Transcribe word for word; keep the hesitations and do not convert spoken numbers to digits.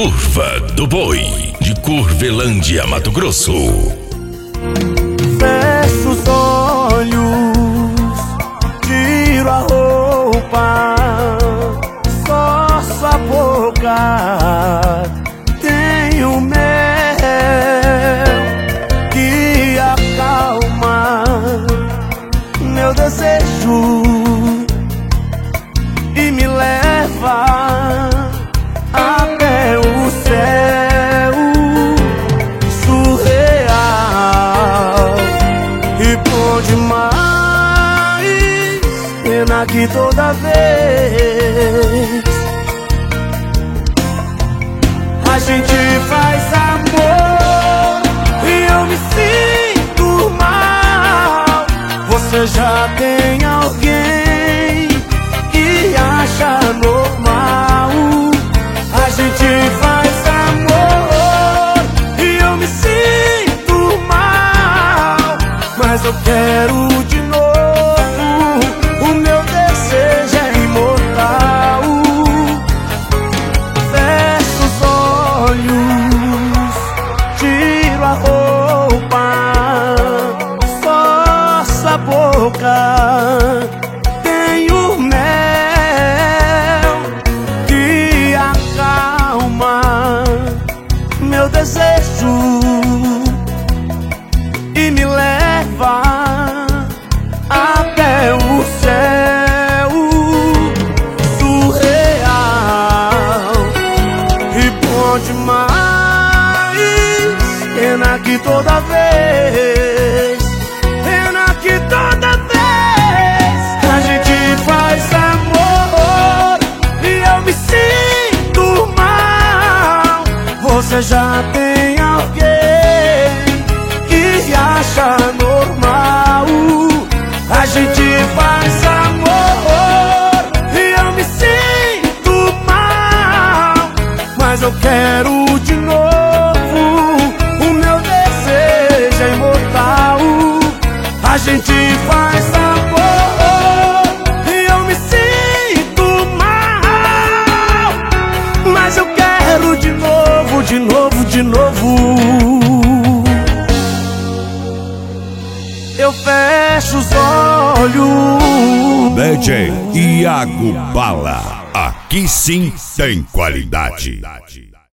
Curva do Boi, de Curvelândia, Mato Grosso. Fecho os olhos, tiro a roupa, só sua boca. Tenho mel que acalma meu desejo e me leva até o céu surreal. E bom demais, pena que toda vez a gente faz amor e eu me sinto mal. Você já tem alguém que acha normal. A gente faz amor e eu me sinto mal, mas eu quero de novo. O meu desejo é imortal. Fecho os olhos, tiro a roupa, só sua boca. Tenho mel que acalma meu desejo e me leva até o céu surreal. E bom demais, pena que toda vez, pena que toda vez a gente faz amor e eu me sinto mal. Você já tem alguém que acha normal. A gente faz amor e eu me sinto mal, mas eu quero de novo. O meu desejo é imortal. A gente faz amor e eu me sinto mal, mas eu quero de novo, de novo, de novo. Eu fecho os olhos. D J Iago Bala, aqui sim tem qualidade.